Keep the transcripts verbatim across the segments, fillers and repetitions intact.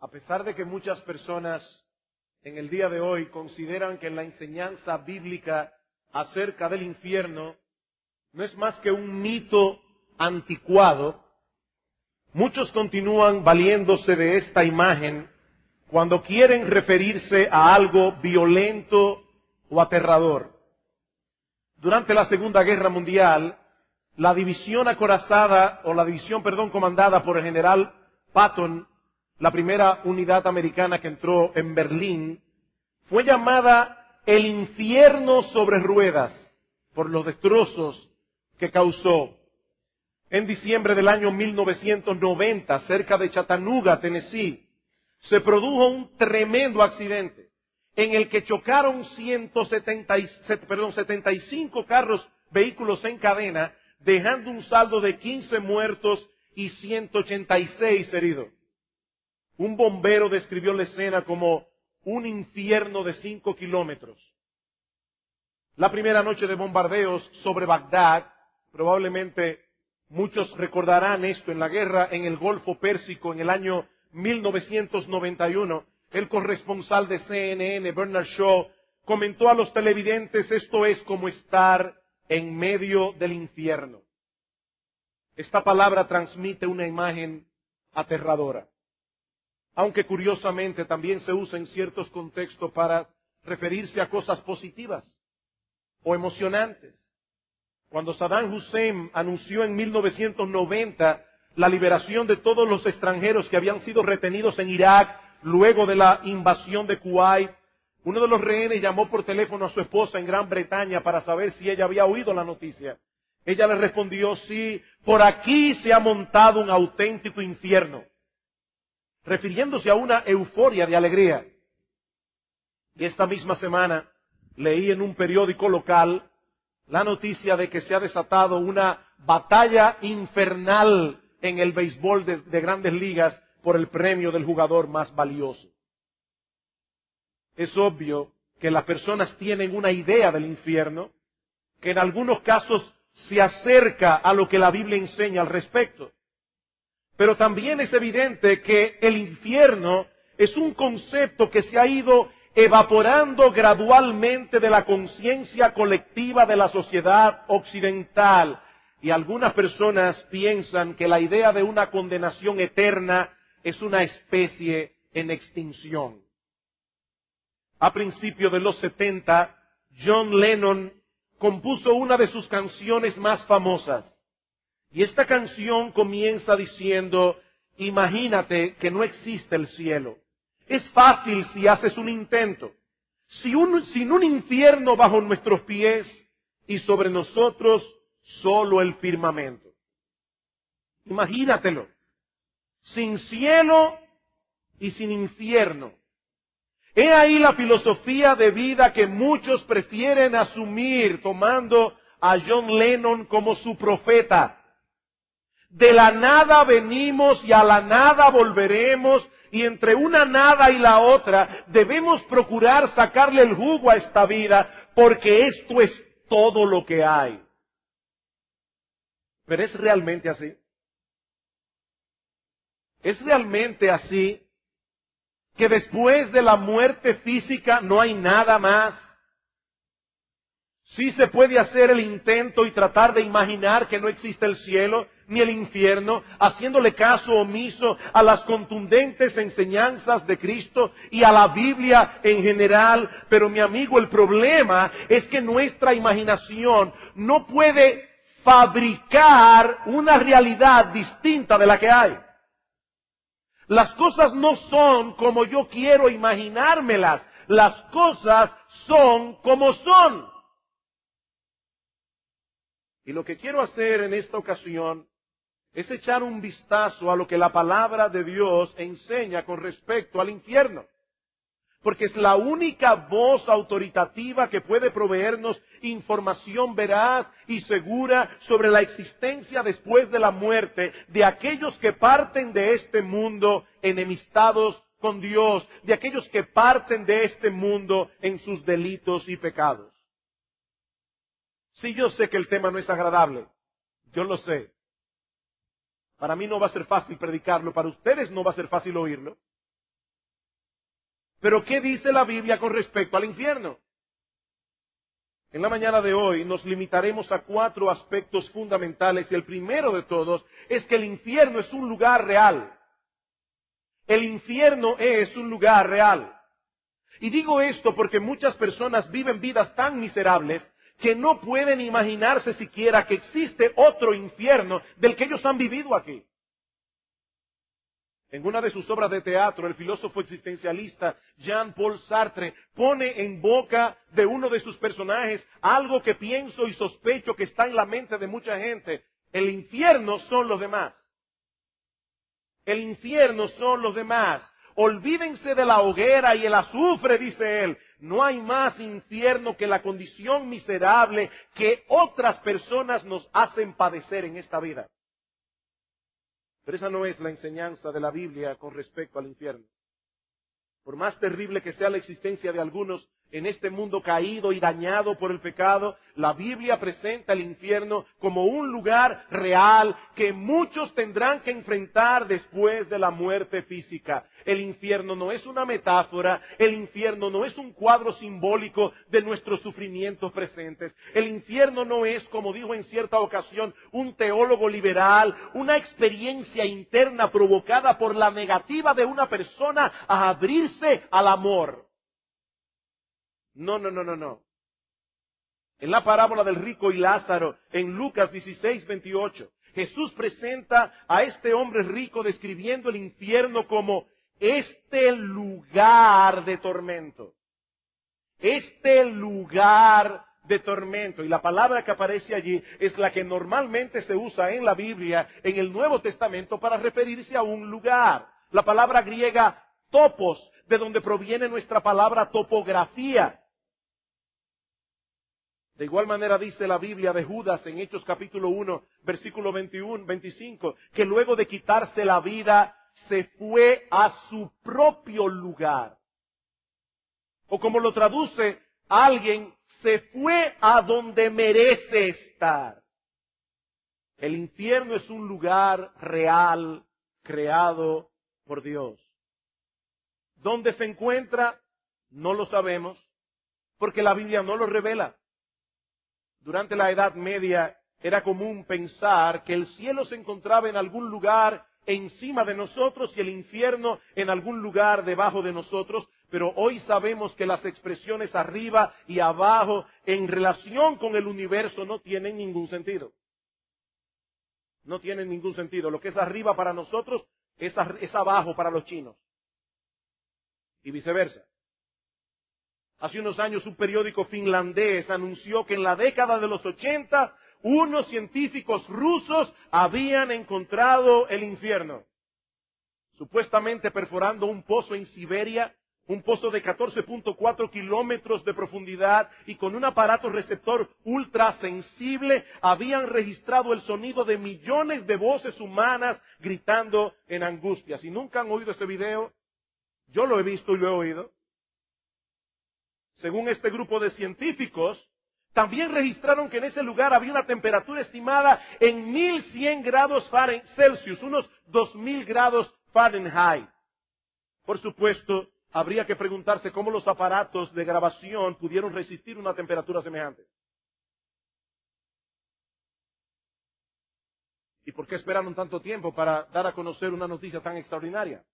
A pesar de que muchas personas en el día de hoy consideran que la enseñanza bíblica acerca del infierno no es más que un mito anticuado, muchos continúan valiéndose de esta imagen cuando quieren referirse a algo violento o aterrador. Durante la Segunda Guerra Mundial, la división acorazada, o la división, perdón, comandada por el general Patton, la primera unidad americana que entró en Berlín, fue llamada el infierno sobre ruedas por los destrozos que causó. En diciembre del año mil novecientos noventa, cerca de Chattanooga, Tennessee, se produjo un tremendo accidente en el que chocaron ciento setenta y, perdón, setenta y cinco carros, vehículos en cadena, dejando un saldo de quince muertos y ciento ochenta y seis heridos. Un bombero describió la escena como un infierno de cinco kilómetros. La primera noche de bombardeos sobre Bagdad, probablemente muchos recordarán esto, en la guerra en el Golfo Pérsico en el año mil novecientos noventa y uno, el corresponsal de C N N, Bernard Shaw, comentó a los televidentes: esto es como estar en medio del infierno. Esta palabra transmite una imagen aterradora, aunque curiosamente también se usa en ciertos contextos para referirse a cosas positivas o emocionantes. Cuando Saddam Hussein anunció en mil novecientos noventa la liberación de todos los extranjeros que habían sido retenidos en Irak luego de la invasión de Kuwait, uno de los rehenes llamó por teléfono a su esposa en Gran Bretaña para saber si ella había oído la noticia. Ella le respondió: sí, por aquí se ha montado un auténtico infierno, refiriéndose a una euforia de alegría. Y esta misma semana leí en un periódico local la noticia de que se ha desatado una batalla infernal en el béisbol de, de Grandes Ligas por el premio del jugador más valioso. Es obvio que las personas tienen una idea del infierno que en algunos casos se acerca a lo que la Biblia enseña al respecto. Pero también es evidente que el infierno es un concepto que se ha ido evaporando gradualmente de la conciencia colectiva de la sociedad occidental. Y algunas personas piensan que la idea de una condenación eterna es una especie en extinción. A principios de los setenta, John Lennon compuso una de sus canciones más famosas. Y esta canción comienza diciendo: imagínate que no existe el cielo. Es fácil si haces un intento. Si un, sin un infierno bajo nuestros pies y sobre nosotros solo el firmamento. Imagínatelo. Sin cielo y sin infierno. He ahí la filosofía de vida que muchos prefieren asumir, tomando a John Lennon como su profeta. De la nada venimos y a la nada volveremos, y entre una nada y la otra debemos procurar sacarle el jugo a esta vida, porque esto es todo lo que hay. Pero ¿es realmente así? ¿Es realmente así que después de la muerte física no hay nada más? Sí se puede hacer el intento y tratar de imaginar que no existe el cielo ni el infierno, haciéndole caso omiso a las contundentes enseñanzas de Cristo y a la Biblia en general. Pero mi amigo, el problema es que nuestra imaginación no puede fabricar una realidad distinta de la que hay. Las cosas no son como yo quiero imaginármelas. Las cosas son como son. Y lo que quiero hacer en esta ocasión es echar un vistazo a lo que la palabra de Dios enseña con respecto al infierno. Porque es la única voz autoritativa que puede proveernos información veraz y segura sobre la existencia después de la muerte de aquellos que parten de este mundo enemistados con Dios, de aquellos que parten de este mundo en sus delitos y pecados. Sí, yo sé que el tema no es agradable, yo lo sé. Para mí no va a ser fácil predicarlo, para ustedes no va a ser fácil oírlo. Pero ¿qué dice la Biblia con respecto al infierno? En la mañana de hoy nos limitaremos a cuatro aspectos fundamentales y el primero de todos es que el infierno es un lugar real. El infierno es un lugar real. Y digo esto porque muchas personas viven vidas tan miserables que no pueden imaginarse siquiera que existe otro infierno del que ellos han vivido aquí. En una de sus obras de teatro, el filósofo existencialista Jean-Paul Sartre pone en boca de uno de sus personajes algo que pienso y sospecho que está en la mente de mucha gente. El infierno son los demás. El infierno son los demás. Olvídense de la hoguera y el azufre, dice él. No hay más infierno que la condición miserable que otras personas nos hacen padecer en esta vida. Pero esa no es la enseñanza de la Biblia con respecto al infierno. Por más terrible que sea la existencia de algunos en este mundo caído y dañado por el pecado, la Biblia presenta el infierno como un lugar real que muchos tendrán que enfrentar después de la muerte física. El infierno no es una metáfora, el infierno no es un cuadro simbólico de nuestros sufrimientos presentes. El infierno no es, como dijo en cierta ocasión un teólogo liberal, una experiencia interna provocada por la negativa de una persona a abrirse al amor. No, no, no, no, no. En la parábola del rico y Lázaro, en Lucas dieciséis, veintiocho, Jesús presenta a este hombre rico describiendo el infierno como este lugar de tormento. Este lugar de tormento. Y la palabra que aparece allí es la que normalmente se usa en la Biblia, en el Nuevo Testamento, para referirse a un lugar. La palabra griega topos, de donde proviene nuestra palabra topografía. De igual manera dice la Biblia de Judas en Hechos capítulo uno, versículo veintiuno, veinticinco, que luego de quitarse la vida, se fue a su propio lugar. O como lo traduce alguien, se fue a donde merece estar. El infierno es un lugar real, creado por Dios. ¿Dónde se encuentra? No lo sabemos, porque la Biblia no lo revela. Durante la Edad Media era común pensar que el cielo se encontraba en algún lugar encima de nosotros y el infierno en algún lugar debajo de nosotros, pero hoy sabemos que las expresiones arriba y abajo en relación con el universo no tienen ningún sentido. No tienen ningún sentido. Lo que es arriba para nosotros es, es abajo para los chinos. Y viceversa. Hace unos años un periódico finlandés anunció que en la década de los ochenta unos científicos rusos habían encontrado el infierno. Supuestamente perforando un pozo en Siberia, un pozo de catorce punto cuatro kilómetros de profundidad y con un aparato receptor ultrasensible habían registrado el sonido de millones de voces humanas gritando en angustia. Si nunca han oído ese video, yo lo he visto y lo he oído. Según este grupo de científicos, también registraron que en ese lugar había una temperatura estimada en mil cien grados Celsius, unos dos mil grados Fahrenheit. Por supuesto, habría que preguntarse cómo los aparatos de grabación pudieron resistir una temperatura semejante. ¿Y por qué esperaron tanto tiempo para dar a conocer una noticia tan extraordinaria?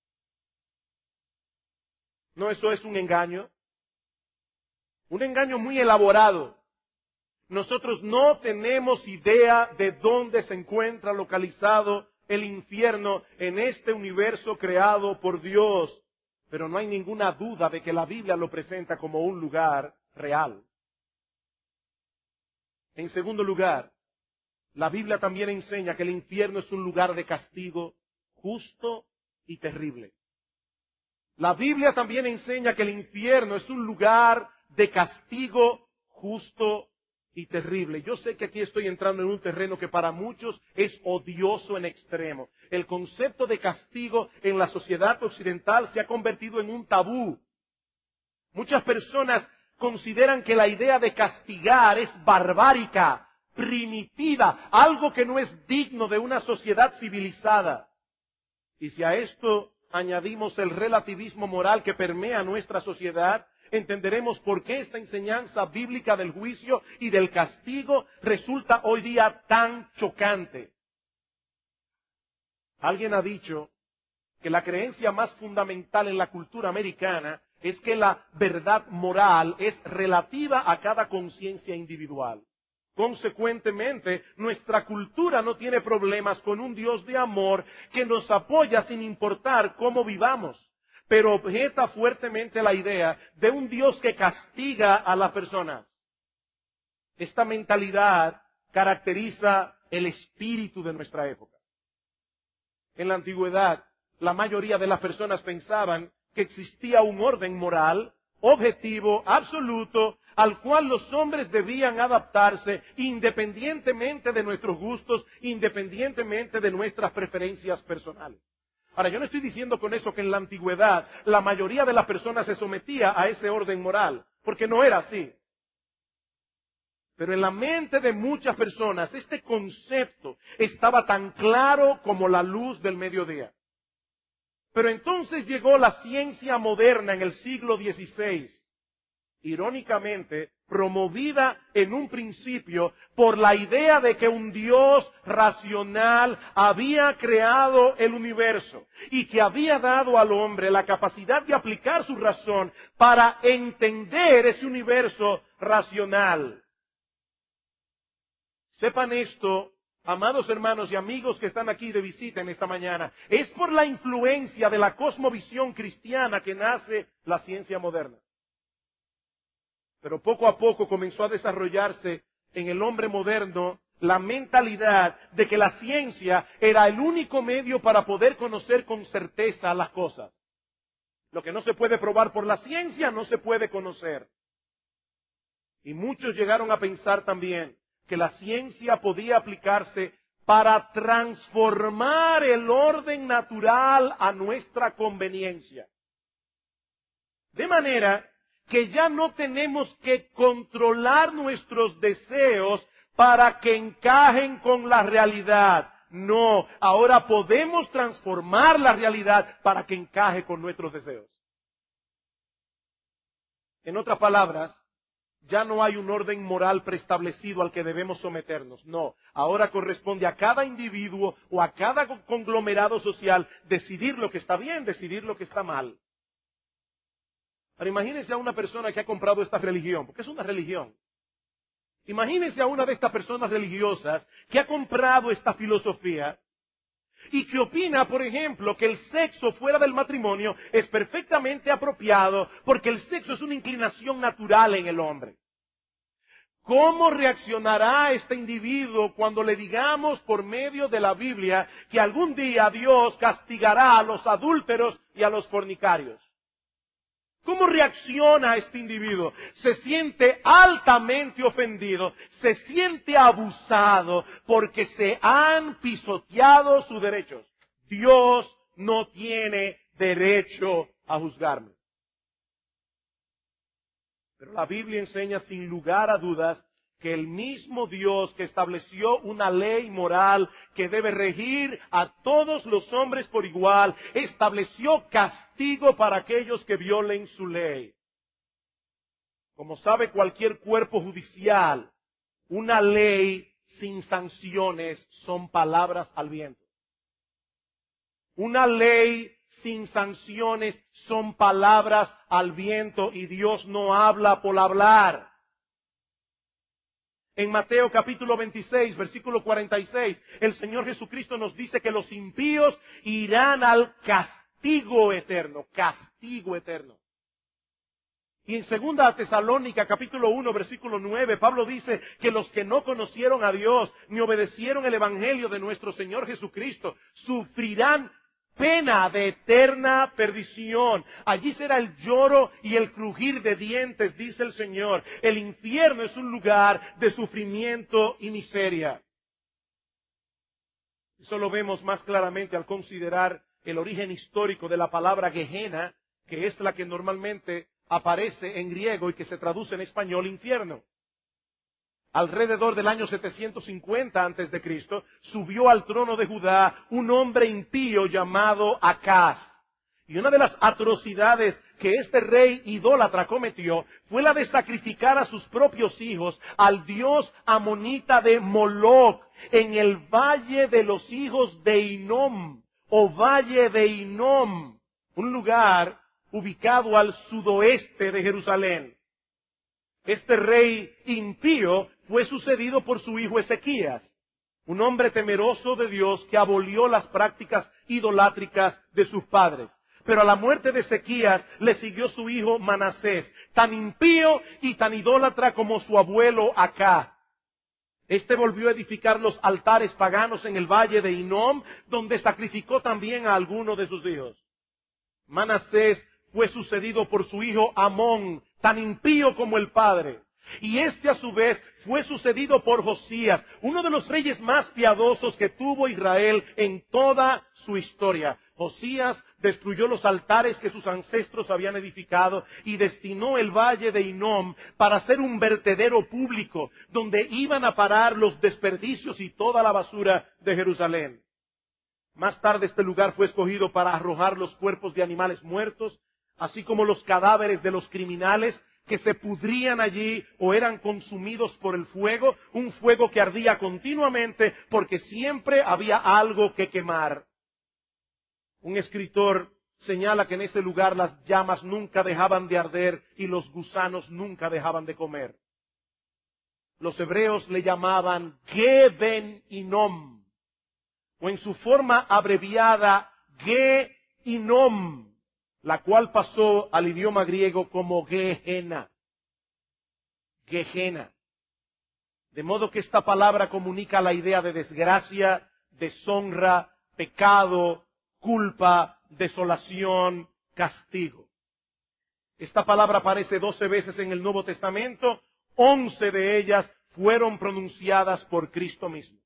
¿No eso es un engaño? Un engaño muy elaborado. Nosotros no tenemos idea de dónde se encuentra localizado el infierno en este universo creado por Dios, pero no hay ninguna duda de que la Biblia lo presenta como un lugar real. En segundo lugar, la Biblia también enseña que el infierno es un lugar de castigo justo y terrible. La Biblia también enseña que el infierno es un lugar de castigo justo y terrible. Yo sé que aquí estoy entrando en un terreno que para muchos es odioso en extremo. El concepto de castigo en la sociedad occidental se ha convertido en un tabú. Muchas personas consideran que la idea de castigar es barbárica, primitiva, algo que no es digno de una sociedad civilizada. Y si a esto añadimos el relativismo moral que permea nuestra sociedad, entenderemos por qué esta enseñanza bíblica del juicio y del castigo resulta hoy día tan chocante. Alguien ha dicho que la creencia más fundamental en la cultura americana es que la verdad moral es relativa a cada conciencia individual. Consecuentemente, nuestra cultura no tiene problemas con un Dios de amor que nos apoya sin importar cómo vivamos, pero objeta fuertemente la idea de un Dios que castiga a las personas. Esta mentalidad caracteriza el espíritu de nuestra época. En la antigüedad, la mayoría de las personas pensaban que existía un orden moral, objetivo, absoluto, al cual los hombres debían adaptarse independientemente de nuestros gustos, independientemente de nuestras preferencias personales. Ahora, yo no estoy diciendo con eso que en la antigüedad la mayoría de las personas se sometía a ese orden moral, porque no era así. Pero en la mente de muchas personas este concepto estaba tan claro como la luz del mediodía. Pero entonces llegó la ciencia moderna en el siglo dieciséis, irónicamente promovida en un principio por la idea de que un Dios racional había creado el universo y que había dado al hombre la capacidad de aplicar su razón para entender ese universo racional. Sepan esto, amados hermanos y amigos que están aquí de visita en esta mañana, es por la influencia de la cosmovisión cristiana que nace la ciencia moderna. Pero poco a poco comenzó a desarrollarse en el hombre moderno la mentalidad de que la ciencia era el único medio para poder conocer con certeza las cosas. Lo que no se puede probar por la ciencia no se puede conocer. Y muchos llegaron a pensar también que la ciencia podía aplicarse para transformar el orden natural a nuestra conveniencia. De manera que ya no tenemos que controlar nuestros deseos para que encajen con la realidad. No, ahora podemos transformar la realidad para que encaje con nuestros deseos. En otras palabras, ya no hay un orden moral preestablecido al que debemos someternos. No, ahora corresponde a cada individuo o a cada conglomerado social decidir lo que está bien, decidir lo que está mal. Ahora imagínense a una persona que ha comprado esta religión, porque es una religión. Imagínense a una de estas personas religiosas que ha comprado esta filosofía y que opina, por ejemplo, que el sexo fuera del matrimonio es perfectamente apropiado porque el sexo es una inclinación natural en el hombre. ¿Cómo reaccionará este individuo cuando le digamos por medio de la Biblia que algún día Dios castigará a los adúlteros y a los fornicarios? ¿Cómo reacciona este individuo? Se siente altamente ofendido, se siente abusado porque se han pisoteado sus derechos. Dios no tiene derecho a juzgarme. Pero la Biblia enseña sin lugar a dudas que el mismo Dios que estableció una ley moral que debe regir a todos los hombres por igual, estableció castigo para aquellos que violen su ley. Como sabe cualquier cuerpo judicial, una ley sin sanciones son palabras al viento. Una ley sin sanciones son palabras al viento y Dios no habla por hablar. En Mateo capítulo veintiséis, versículo cuarenta y seis, el Señor Jesucristo nos dice que los impíos irán al castigo eterno, castigo eterno. Y en Segunda Tesalónica capítulo uno, versículo nueve, Pablo dice que los que no conocieron a Dios ni obedecieron el Evangelio de nuestro Señor Jesucristo sufrirán pena de eterna perdición. Allí será el lloro y el crujir de dientes, dice el Señor. El infierno es un lugar de sufrimiento y miseria. Eso lo vemos más claramente al considerar el origen histórico de la palabra Gehenna, que es la que normalmente aparece en griego y que se traduce en español infierno. Alrededor del año setecientos cincuenta antes de Cristo, subió al trono de Judá un hombre impío llamado Acaz. Y una de las atrocidades que este rey idólatra cometió fue la de sacrificar a sus propios hijos al dios amonita de Moloc en el valle de los hijos de Hinnom, o valle de Hinnom, un lugar ubicado al sudoeste de Jerusalén. Este rey impío fue sucedido por su hijo Ezequías, un hombre temeroso de Dios que abolió las prácticas idolátricas de sus padres. Pero a la muerte de Ezequías le siguió su hijo Manasés, tan impío y tan idólatra como su abuelo Acá. Este volvió a edificar los altares paganos en el valle de Hinnom, donde sacrificó también a algunos de sus hijos. Manasés fue sucedido por su hijo Amón, tan impío como el padre. Y este a su vez fue sucedido por Josías, uno de los reyes más piadosos que tuvo Israel en toda su historia. Josías destruyó los altares que sus ancestros habían edificado y destinó el valle de Hinnom para ser un vertedero público donde iban a parar los desperdicios y toda la basura de Jerusalén. Más tarde este lugar fue escogido para arrojar los cuerpos de animales muertos, así como los cadáveres de los criminales que se pudrían allí o eran consumidos por el fuego, un fuego que ardía continuamente porque siempre había algo que quemar. Un escritor señala que en ese lugar las llamas nunca dejaban de arder y los gusanos nunca dejaban de comer. Los hebreos le llamaban Ge-ben Hinnom, o en su forma abreviada Ge-Hinnom, la cual pasó al idioma griego como Gehenna. Gehenna. De modo que esta palabra comunica la idea de desgracia, deshonra, pecado, culpa, desolación, castigo. Esta palabra aparece doce veces en el Nuevo Testamento, once de ellas fueron pronunciadas por Cristo mismo.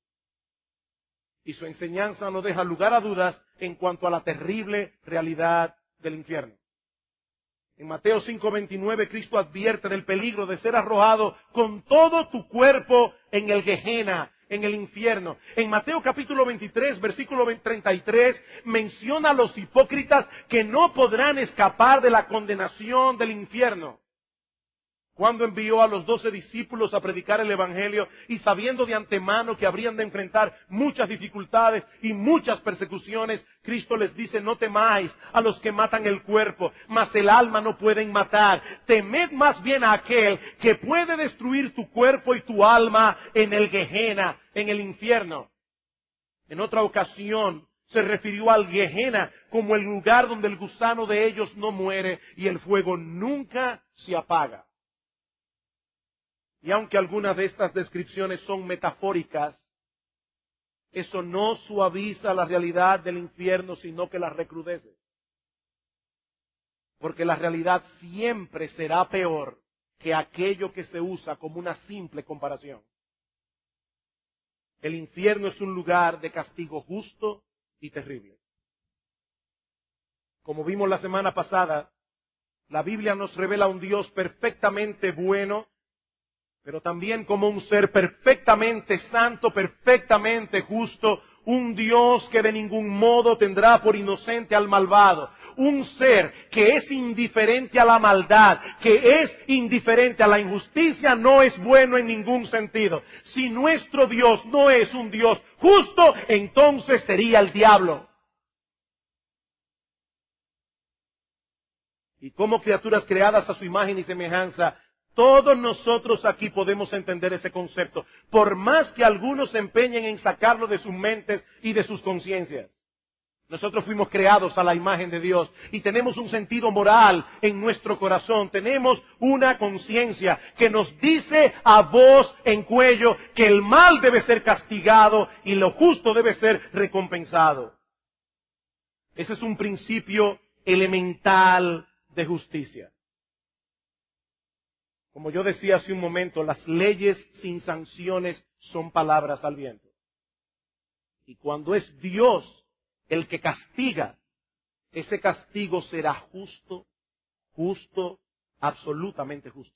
Y su enseñanza no deja lugar a dudas en cuanto a la terrible realidad del infierno. En Mateo cinco veintinueve, Cristo advierte del peligro de ser arrojado con todo tu cuerpo en el Gehenna, en el infierno. En Mateo capítulo veintitrés, versículo treinta y tres, menciona a los hipócritas que no podrán escapar de la condenación del infierno. Cuando envió a los doce discípulos a predicar el Evangelio y sabiendo de antemano que habrían de enfrentar muchas dificultades y muchas persecuciones, Cristo les dice: no temáis a los que matan el cuerpo, mas el alma no pueden matar. Temed más bien a aquel que puede destruir tu cuerpo y tu alma en el Gehenna, en el infierno. En otra ocasión se refirió al Gehenna como el lugar donde el gusano de ellos no muere y el fuego nunca se apaga. Y aunque algunas de estas descripciones son metafóricas, eso no suaviza la realidad del infierno, sino que la recrudece. Porque la realidad siempre será peor que aquello que se usa como una simple comparación. El infierno es un lugar de castigo justo y terrible. Como vimos la semana pasada, la Biblia nos revela un Dios perfectamente bueno, pero también como un ser perfectamente santo, perfectamente justo, un Dios que de ningún modo tendrá por inocente al malvado, un ser que es indiferente a la maldad, que es indiferente a la injusticia, no es bueno en ningún sentido. Si nuestro Dios no es un Dios justo, entonces sería el diablo. Y como criaturas creadas a su imagen y semejanza, todos nosotros aquí podemos entender ese concepto, por más que algunos se empeñen en sacarlo de sus mentes y de sus conciencias. Nosotros fuimos creados a la imagen de Dios y tenemos un sentido moral en nuestro corazón. Tenemos una conciencia que nos dice a voz en cuello que el mal debe ser castigado y lo justo debe ser recompensado. Ese es un principio elemental de justicia. Como yo decía hace un momento, las leyes sin sanciones son palabras al viento. Y cuando es Dios el que castiga, ese castigo será justo, justo, absolutamente justo.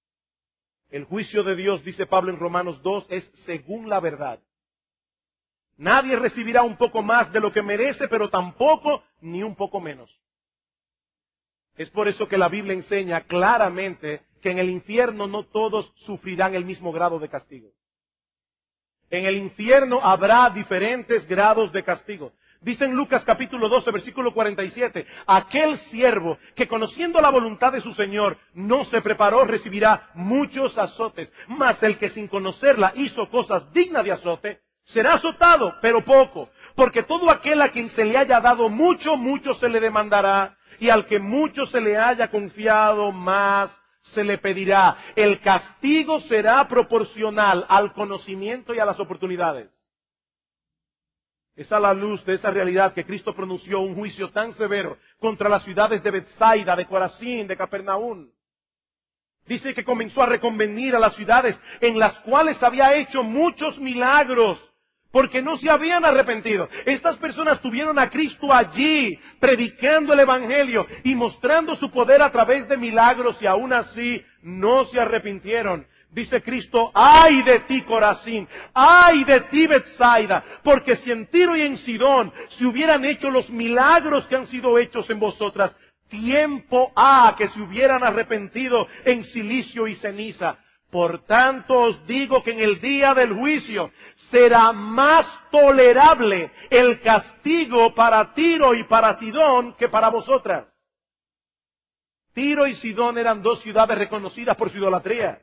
El juicio de Dios, dice Pablo en Romanos dos, es según la verdad. Nadie recibirá un poco más de lo que merece, pero tampoco ni un poco menos. Es por eso que la Biblia enseña claramente que en el infierno no todos sufrirán el mismo grado de castigo. En el infierno habrá diferentes grados de castigo. Dice en Lucas capítulo doce, versículo cuarenta y siete, aquel siervo que conociendo la voluntad de su Señor no se preparó recibirá muchos azotes, mas el que sin conocerla hizo cosas dignas de azote, será azotado, pero poco, porque todo aquel a quien se le haya dado mucho, mucho se le demandará, y al que mucho se le haya confiado, más se le pedirá. El castigo será proporcional al conocimiento y a las oportunidades. Es a la luz de esa realidad que Cristo pronunció un juicio tan severo contra las ciudades de Betsaida, de Corazín, de Capernaum. Dice que comenzó a reconvenir a las ciudades en las cuales había hecho muchos milagros, porque no se habían arrepentido. Estas personas tuvieron a Cristo allí, predicando el Evangelio y mostrando su poder a través de milagros, y aún así no se arrepintieron. Dice Cristo, ¡ay de ti, Corazín! ¡Ay de ti, Betsaida! Porque si en Tiro y en Sidón se hubieran hecho los milagros que han sido hechos en vosotras, tiempo ha que se hubieran arrepentido en silicio y ceniza. Por tanto os digo que en el día del juicio será más tolerable el castigo para Tiro y para Sidón que para vosotras. Tiro y Sidón eran dos ciudades reconocidas por su idolatría.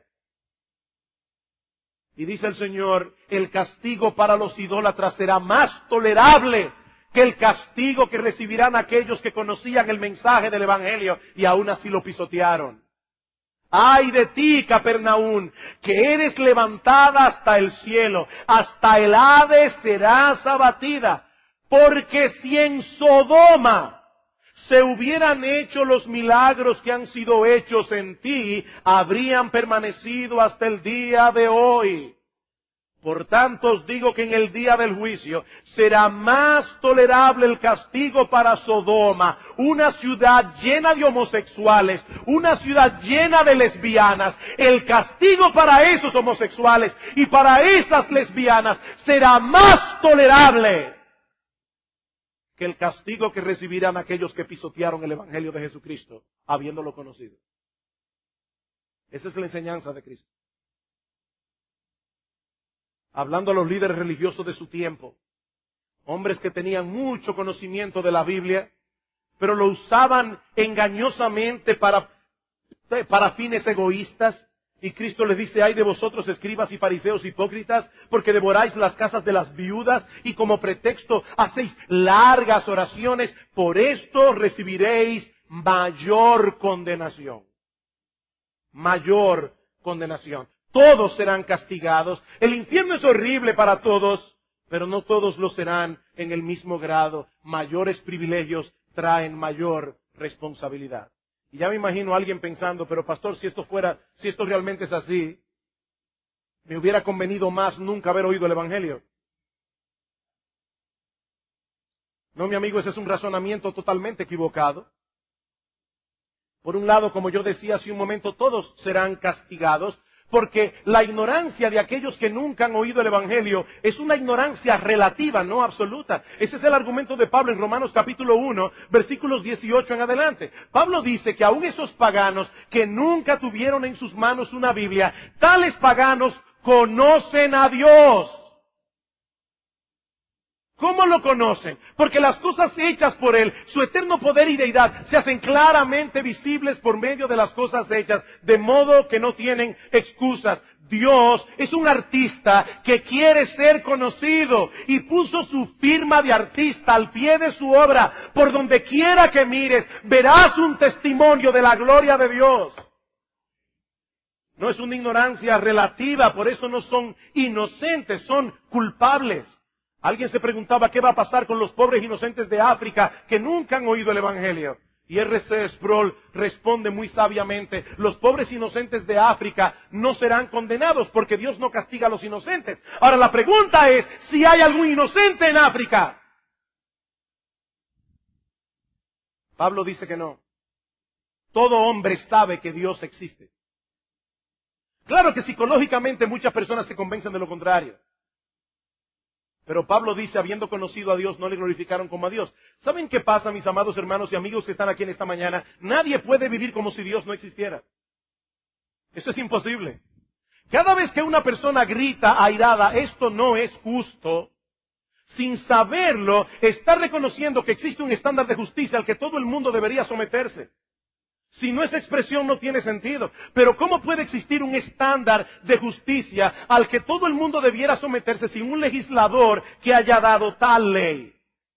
Y dice el Señor, el castigo para los idólatras será más tolerable que el castigo que recibirán aquellos que conocían el mensaje del Evangelio y aún así lo pisotearon. ¡Ay de ti, Capernaum, que eres levantada hasta el cielo! Hasta el Hades serás abatida. Porque si en Sodoma se hubieran hecho los milagros que han sido hechos en ti, habrían permanecido hasta el día de hoy. Por tanto os digo que en el día del juicio será más tolerable el castigo para Sodoma, una ciudad llena de homosexuales, una ciudad llena de lesbianas. El castigo para esos homosexuales y para esas lesbianas será más tolerable que el castigo que recibirán aquellos que pisotearon el Evangelio de Jesucristo, habiéndolo conocido. Esa es la enseñanza de Cristo. Hablando a los líderes religiosos de su tiempo, hombres que tenían mucho conocimiento de la Biblia, pero lo usaban engañosamente para, para fines egoístas. Y Cristo les dice, ay de vosotros escribas y fariseos hipócritas, porque devoráis las casas de las viudas y como pretexto hacéis largas oraciones, por esto recibiréis mayor condenación. Mayor condenación. Todos serán castigados. El infierno es horrible para todos, pero no todos lo serán en el mismo grado. Mayores privilegios traen mayor responsabilidad. Y ya me imagino a alguien pensando, pero pastor, si esto fuera, si esto realmente es así, me hubiera convenido más nunca haber oído el Evangelio. No, mi amigo, ese es un razonamiento totalmente equivocado. Por un lado, como yo decía hace un momento, todos serán castigados, porque la ignorancia de aquellos que nunca han oído el Evangelio es una ignorancia relativa, no absoluta. Ese es el argumento de Pablo en Romanos capítulo uno, versículos dieciocho en adelante. Pablo dice que aún esos paganos que nunca tuvieron en sus manos una Biblia, tales paganos conocen a Dios. ¿Cómo lo conocen? Porque las cosas hechas por Él, su eterno poder y deidad, se hacen claramente visibles por medio de las cosas hechas, de modo que no tienen excusas. Dios es un artista que quiere ser conocido y puso su firma de artista al pie de su obra. Por donde quiera que mires, verás un testimonio de la gloria de Dios. No es una ignorancia relativa, por eso no son inocentes, son culpables. Alguien se preguntaba qué va a pasar con los pobres inocentes de África que nunca han oído el Evangelio. Y R C Sproul responde muy sabiamente, los pobres inocentes de África no serán condenados porque Dios no castiga a los inocentes. Ahora la pregunta es si hay algún inocente en África. Pablo dice que no. Todo hombre sabe que Dios existe. Claro que psicológicamente muchas personas se convencen de lo contrario. Pero Pablo dice, habiendo conocido a Dios, no le glorificaron como a Dios. ¿Saben qué pasa, mis amados hermanos y amigos que están aquí en esta mañana? Nadie puede vivir como si Dios no existiera. Eso es imposible. Cada vez que una persona grita airada, esto no es justo, sin saberlo, está reconociendo que existe un estándar de justicia al que todo el mundo debería someterse. Si no, esa expresión no tiene sentido. Pero ¿cómo puede existir un estándar de justicia al que todo el mundo debiera someterse sin un legislador que haya dado tal ley?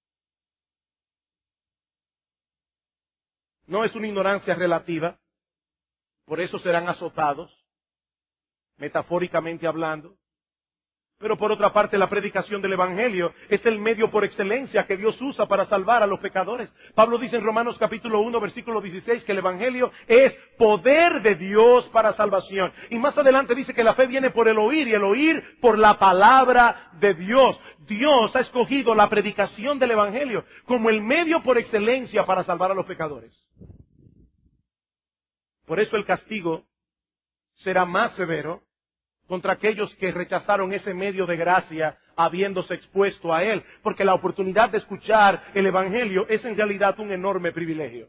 No es una ignorancia relativa. Por eso serán azotados, metafóricamente hablando. Pero por otra parte, la predicación del Evangelio es el medio por excelencia que Dios usa para salvar a los pecadores. Pablo dice en Romanos capítulo uno, versículo dieciséis, que el Evangelio es poder de Dios para salvación. Y más adelante dice que la fe viene por el oír, y el oír por la palabra de Dios. Dios ha escogido la predicación del Evangelio como el medio por excelencia para salvar a los pecadores. Por eso el castigo será más severo contra aquellos que rechazaron ese medio de gracia habiéndose expuesto a él, porque la oportunidad de escuchar el Evangelio es en realidad un enorme privilegio.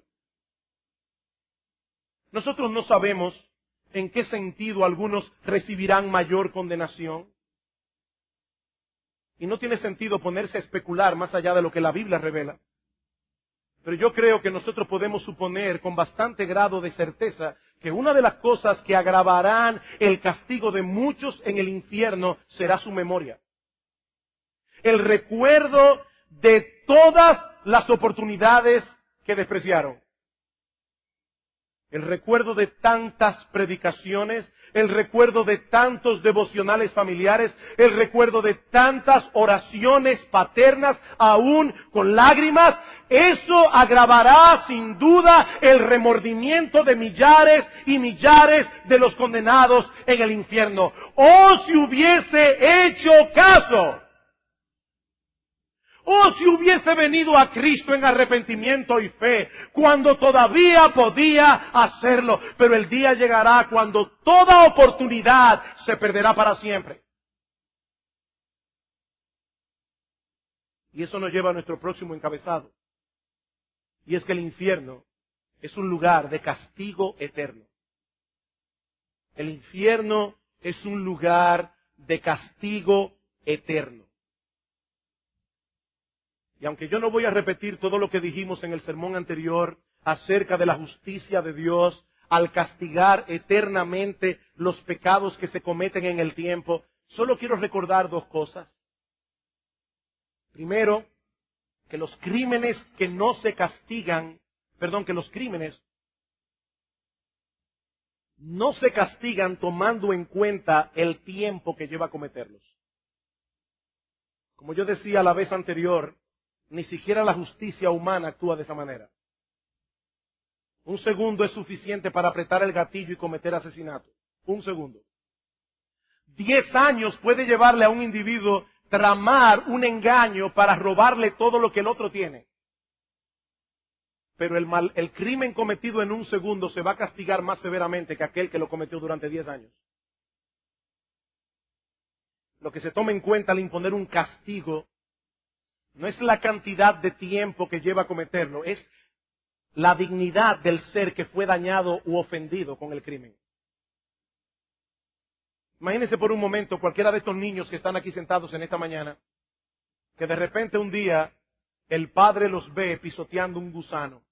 Nosotros no sabemos en qué sentido algunos recibirán mayor condenación, y no tiene sentido ponerse a especular más allá de lo que la Biblia revela. Pero yo creo que nosotros podemos suponer con bastante grado de certeza que una de las cosas que agravarán el castigo de muchos en el infierno será su memoria. El recuerdo de todas las oportunidades que despreciaron. El recuerdo de tantas predicaciones, el recuerdo de tantos devocionales familiares, el recuerdo de tantas oraciones paternas, aún con lágrimas. Eso agravará sin duda el remordimiento de millares y millares de los condenados en el infierno. ¡Oh, si hubiese hecho caso! ¡Oh, si hubiese venido a Cristo en arrepentimiento y fe, cuando todavía podía hacerlo! Pero el día llegará cuando toda oportunidad se perderá para siempre. Y eso nos lleva a nuestro próximo encabezado. Y es que el infierno es un lugar de castigo eterno. El infierno es un lugar de castigo eterno. Y aunque yo no voy a repetir todo lo que dijimos en el sermón anterior acerca de la justicia de Dios al castigar eternamente los pecados que se cometen en el tiempo, solo quiero recordar dos cosas. Primero, que los crímenes que no se castigan, perdón, que los crímenes no se castigan tomando en cuenta el tiempo que lleva a cometerlos. Como yo decía la vez anterior, ni siquiera la justicia humana actúa de esa manera. Un segundo es suficiente para apretar el gatillo y cometer asesinato. Un segundo. Diez años puede llevarle a un individuo tramar un engaño para robarle todo lo que el otro tiene. Pero el, mal, el crimen cometido en un segundo se va a castigar más severamente que aquel que lo cometió durante diez años. Lo que se toma en cuenta al imponer un castigo no es la cantidad de tiempo que lleva a cometerlo, es la dignidad del ser que fue dañado u ofendido con el crimen. Imagínense por un momento cualquiera de estos niños que están aquí sentados en esta mañana, que de repente un día el padre los ve pisoteando un gusano.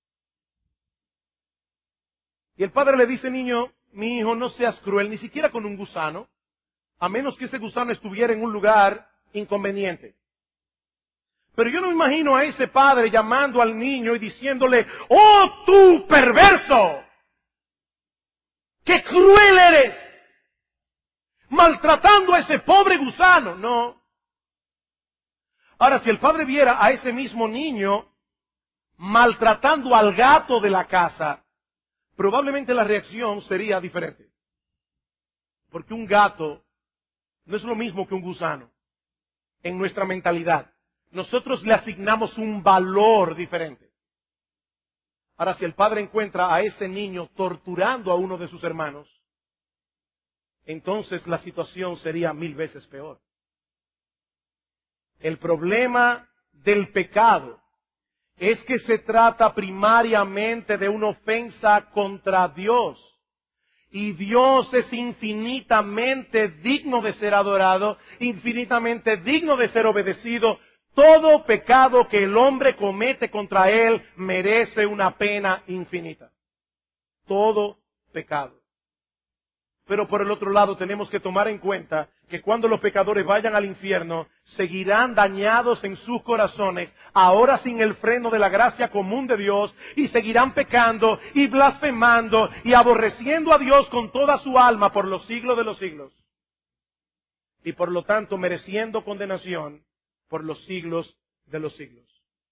Y el padre le dice, niño, mi hijo, no seas cruel, ni siquiera con un gusano, a menos que ese gusano estuviera en un lugar inconveniente. Pero yo no me imagino a ese padre llamando al niño y diciéndole, ¡oh, tú perverso! ¡Qué cruel eres! Maltratando a ese pobre gusano. No. Ahora, si el padre viera a ese mismo niño maltratando al gato de la casa, probablemente la reacción sería diferente. Porque un gato no es lo mismo que un gusano en nuestra mentalidad. Nosotros le asignamos un valor diferente. Ahora, si el padre encuentra a ese niño torturando a uno de sus hermanos, entonces la situación sería mil veces peor. El problema del pecado es que se trata primariamente de una ofensa contra Dios. Y Dios es infinitamente digno de ser adorado, infinitamente digno de ser obedecido. Todo pecado que el hombre comete contra Él merece una pena infinita. Todo pecado. Pero por el otro lado tenemos que tomar en cuenta que cuando los pecadores vayan al infierno, seguirán dañados en sus corazones, ahora sin el freno de la gracia común de Dios, y seguirán pecando y blasfemando y aborreciendo a Dios con toda su alma por los siglos de los siglos. Y por lo tanto mereciendo condenación por los siglos de los siglos.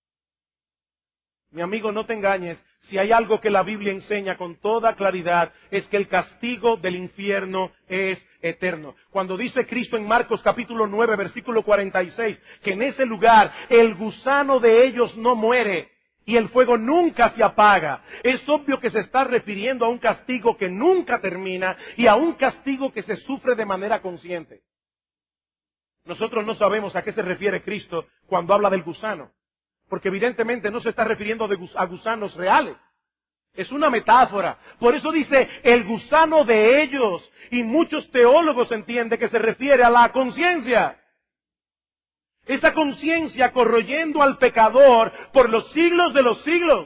Mi amigo, no te engañes, si hay algo que la Biblia enseña con toda claridad, es que el castigo del infierno es eterno. Cuando dice Cristo en Marcos capítulo nueve, versículo cuarenta y seis, que en ese lugar el gusano de ellos no muere y el fuego nunca se apaga, es obvio que se está refiriendo a un castigo que nunca termina y a un castigo que se sufre de manera consciente. Nosotros no sabemos a qué se refiere Cristo cuando habla del gusano, porque evidentemente no se está refiriendo a gusanos reales. Es una metáfora. Por eso dice el gusano de ellos. Y muchos teólogos entienden que se refiere a la conciencia. Esa conciencia corroyendo al pecador por los siglos de los siglos.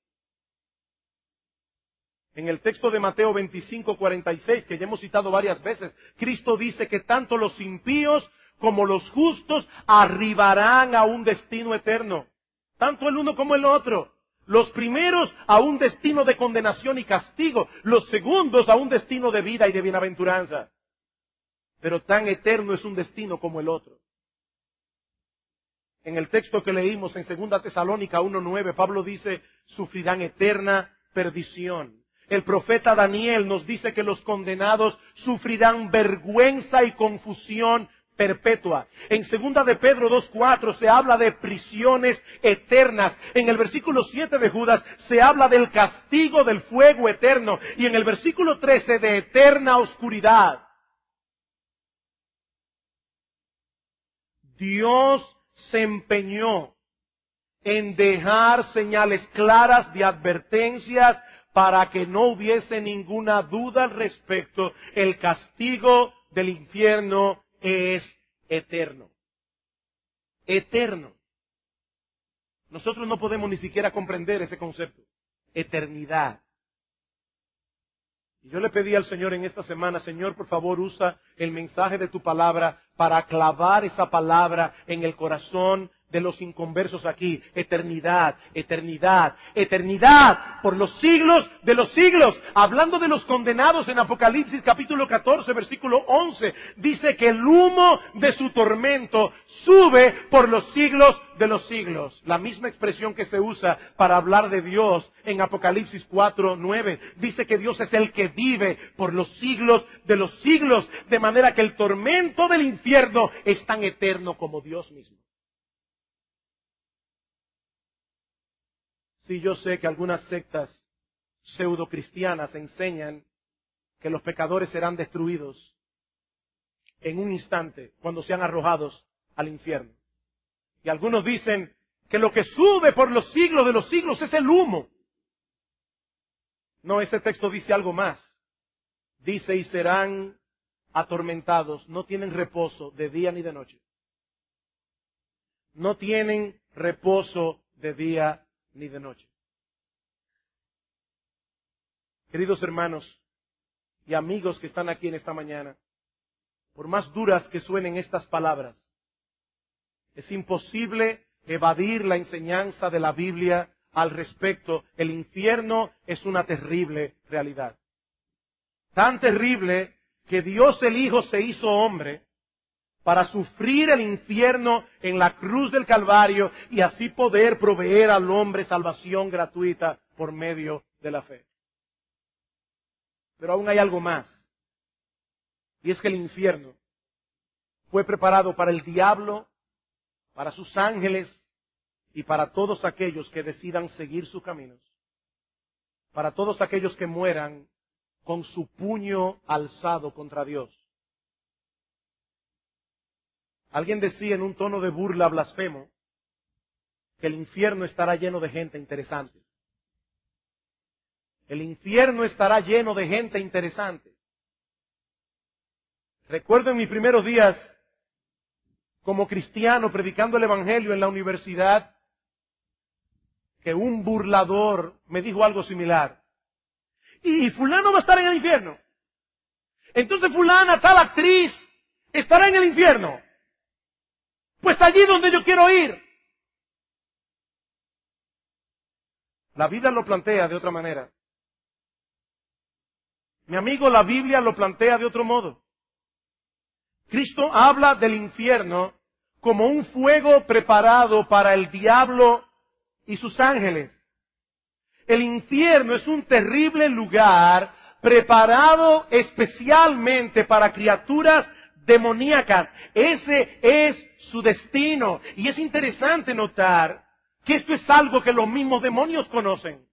En el texto de Mateo veinticinco, cuarenta y seis, que ya hemos citado varias veces, Cristo dice que tanto los impíos como los justos arribarán a un destino eterno. Tanto el uno como el otro. Los primeros a un destino de condenación y castigo. Los segundos a un destino de vida y de bienaventuranza. Pero tan eterno es un destino como el otro. En el texto que leímos en segunda Tesalónica uno nueve, Pablo dice, sufrirán eterna perdición. El profeta Daniel nos dice que los condenados sufrirán vergüenza y confusión perpetua. En segunda de Pedro dos cuatro se habla de prisiones eternas. En el versículo siete de Judas se habla del castigo del fuego eterno. Y en el versículo trece de eterna oscuridad. Dios se empeñó en dejar señales claras de advertencias para que no hubiese ninguna duda al respecto. El castigo del infierno es eterno. Eterno. Nosotros no podemos ni siquiera comprender ese concepto. Eternidad. Y yo le pedí al Señor en esta semana, Señor, por favor, usa el mensaje de tu palabra para clavar esa palabra en el corazón de los inconversos aquí. Eternidad, eternidad, eternidad por los siglos de los siglos. Hablando de los condenados en Apocalipsis capítulo catorce, versículo once, dice que el humo de su tormento sube por los siglos de los siglos. La misma expresión que se usa para hablar de Dios en Apocalipsis cuatro, nueve. Dice que Dios es el que vive por los siglos de los siglos, de manera que el tormento del infierno es tan eterno como Dios mismo. Sí, yo sé que algunas sectas pseudocristianas enseñan que los pecadores serán destruidos en un instante cuando sean arrojados al infierno. Y algunos dicen que lo que sube por los siglos de los siglos es el humo. No, ese texto dice algo más. Dice, y serán atormentados, no tienen reposo de día ni de noche. No tienen reposo de día ni de noche. Queridos hermanos y amigos que están aquí en esta mañana, por más duras que suenen estas palabras, es imposible evadir la enseñanza de la Biblia al respecto. El infierno es una terrible realidad. Tan terrible que Dios el Hijo se hizo hombre para sufrir el infierno en la cruz del Calvario y así poder proveer al hombre salvación gratuita por medio de la fe. Pero aún hay algo más. Y es que el infierno fue preparado para el diablo, para sus ángeles y para todos aquellos que decidan seguir sus caminos. Para todos aquellos que mueran con su puño alzado contra Dios. Alguien decía en un tono de burla blasfemo que el infierno estará lleno de gente interesante. El infierno estará lleno de gente interesante. Recuerdo en mis primeros días como cristiano predicando el Evangelio en la universidad que un burlador me dijo algo similar. Y fulano va a estar en el infierno. Entonces fulana, tal actriz, estará en el infierno. Pues allí donde yo quiero ir. La Biblia lo plantea de otra manera. Mi amigo, la Biblia lo plantea de otro modo. Cristo habla del infierno como un fuego preparado para el diablo y sus ángeles. El infierno es un terrible lugar preparado especialmente para criaturas demoníacas. Ese es su destino. Y es interesante notar que esto es algo que los mismos demonios conocen.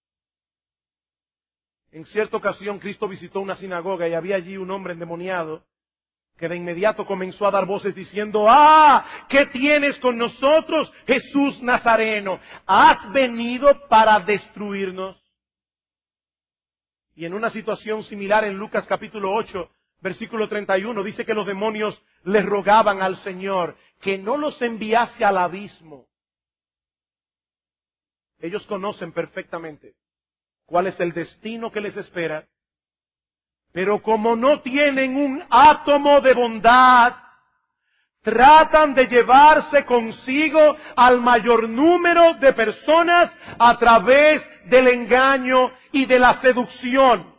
En cierta ocasión Cristo visitó una sinagoga y había allí un hombre endemoniado que de inmediato comenzó a dar voces diciendo: ¡Ah! ¿Qué tienes con nosotros, Jesús Nazareno? ¿Has venido para destruirnos? Y en una situación similar en Lucas capítulo ocho, versículo treinta y uno, dice que los demonios le rogaban al Señor que no los enviase al abismo. Ellos conocen perfectamente cuál es el destino que les espera, pero como no tienen un átomo de bondad, tratan de llevarse consigo al mayor número de personas a través del engaño y de la seducción.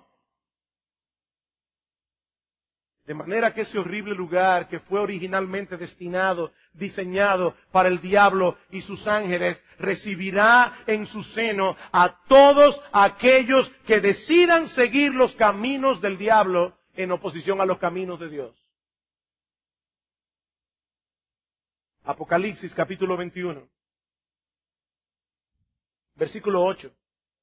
De manera que ese horrible lugar que fue originalmente destinado, diseñado para el diablo y sus ángeles, recibirá en su seno a todos aquellos que decidan seguir los caminos del diablo en oposición a los caminos de Dios. Apocalipsis capítulo veintiuno, versículo ocho.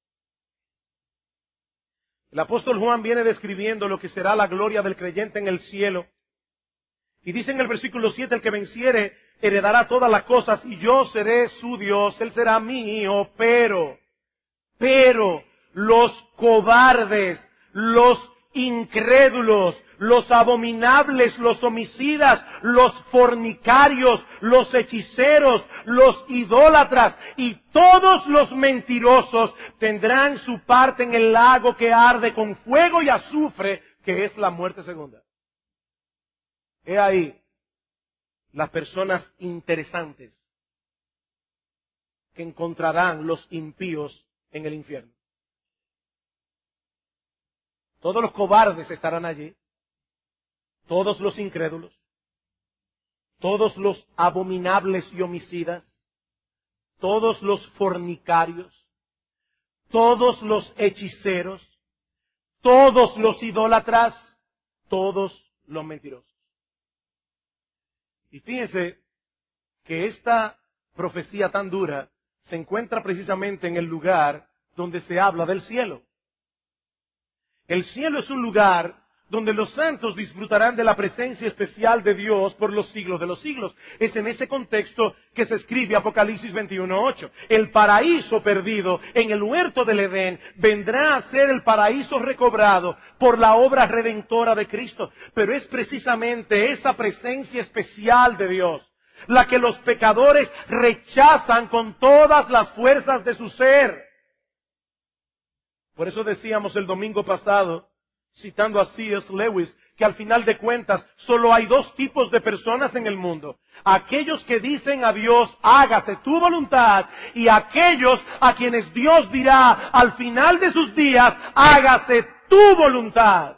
El apóstol Juan viene describiendo lo que será la gloria del creyente en el cielo. Y dice en el versículo siete, el que venciere heredará todas las cosas y yo seré su Dios, él será mi hijo, pero, pero los cobardes, los incrédulos, los abominables, los homicidas, los fornicarios, los hechiceros, los idólatras y todos los mentirosos tendrán su parte en el lago que arde con fuego y azufre, que es la muerte segunda. He ahí las personas interesantes que encontrarán los impíos en el infierno. Todos los cobardes estarán allí, todos los incrédulos, todos los abominables y homicidas, todos los fornicarios, todos los hechiceros, todos los idólatras, todos los mentirosos. Y fíjense que esta profecía tan dura se encuentra precisamente en el lugar donde se habla del cielo. El cielo es un lugar donde los santos disfrutarán de la presencia especial de Dios por los siglos de los siglos. Es en ese contexto que se escribe Apocalipsis veintiuno ocho. El paraíso perdido en el huerto del Edén vendrá a ser el paraíso recobrado por la obra redentora de Cristo. Pero es precisamente esa presencia especial de Dios la que los pecadores rechazan con todas las fuerzas de su ser. Por eso decíamos el domingo pasado, citando a C S Lewis, que al final de cuentas solo hay dos tipos de personas en el mundo. Aquellos que dicen a Dios, hágase tu voluntad, y aquellos a quienes Dios dirá al final de sus días, hágase tu voluntad.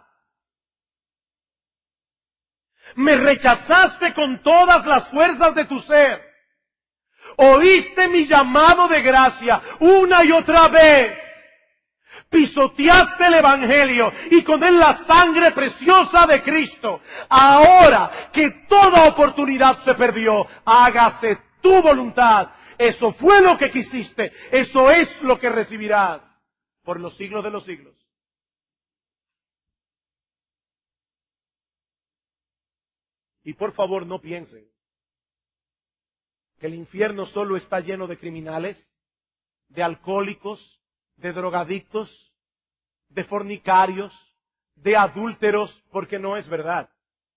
Me rechazaste con todas las fuerzas de tu ser. Oíste mi llamado de gracia una y otra vez. Pisoteaste el Evangelio y con él la sangre preciosa de Cristo. Ahora que toda oportunidad se perdió, hágase tu voluntad. Eso fue lo que quisiste. Eso es lo que recibirás por los siglos de los siglos. Y por favor no piensen que el infierno solo está lleno de criminales, de alcohólicos, de drogadictos, de fornicarios, de adúlteros, porque no es verdad.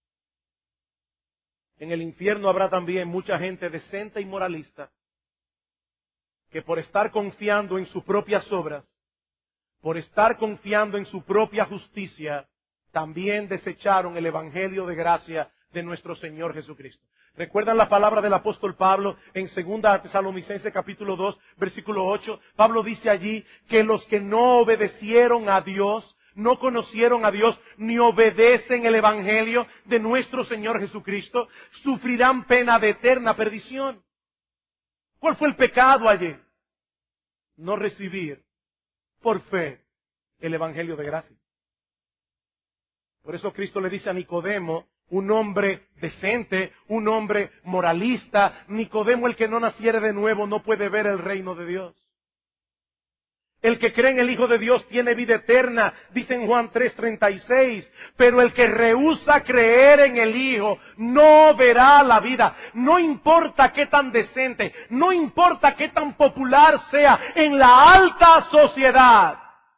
En el infierno habrá también mucha gente decente y moralista, que por estar confiando en sus propias obras, por estar confiando en su propia justicia, también desecharon el Evangelio de gracia de nuestro Señor Jesucristo. ¿Recuerdan la palabra del apóstol Pablo en segunda Tesalonicenses capítulo dos, versículo ocho? Pablo dice allí que los que no obedecieron a Dios, no conocieron a Dios, ni obedecen el Evangelio de nuestro Señor Jesucristo, sufrirán pena de eterna perdición. ¿Cuál fue el pecado allí? No recibir por fe el Evangelio de gracia. Por eso Cristo le dice a Nicodemo, un hombre decente, un hombre moralista, Nicodemo, el que no naciere de nuevo, no puede ver el reino de Dios. El que cree en el Hijo de Dios tiene vida eterna, dice en Juan tres treinta y seis, pero el que rehúsa creer en el Hijo no verá la vida. No importa qué tan decente, no importa qué tan popular sea en la alta sociedad.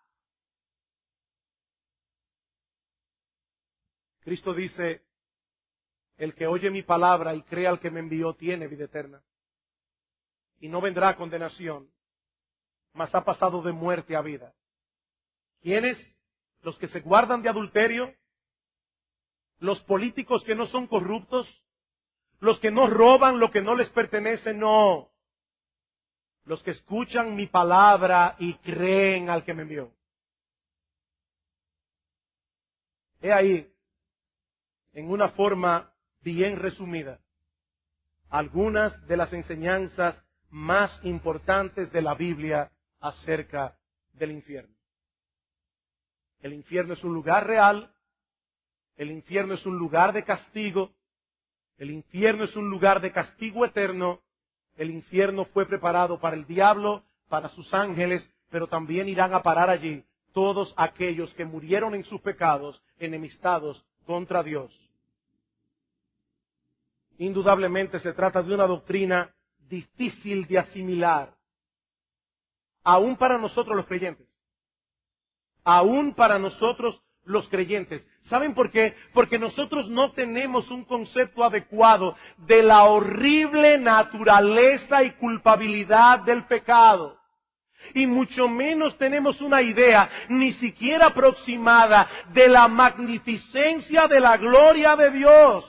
Cristo dice, el que oye mi palabra y cree al que me envió tiene vida eterna. Y no vendrá a condenación, mas ha pasado de muerte a vida. ¿Quiénes? Los que se guardan de adulterio, los políticos que no son corruptos, los que no roban lo que no les pertenece, no. Los que escuchan mi palabra y creen al que me envió. He ahí, en una forma bien resumida, algunas de las enseñanzas más importantes de la Biblia acerca del infierno. El infierno es un lugar real, el infierno es un lugar de castigo, el infierno es un lugar de castigo eterno, el infierno fue preparado para el diablo, para sus ángeles, pero también irán a parar allí todos aquellos que murieron en sus pecados, enemistados contra Dios. Indudablemente se trata de una doctrina difícil de asimilar, aún para nosotros los creyentes. Aún para nosotros los creyentes. ¿Saben por qué? Porque nosotros no tenemos un concepto adecuado de la horrible naturaleza y culpabilidad del pecado. Y mucho menos tenemos una idea, ni siquiera aproximada, de la magnificencia de la gloria de Dios.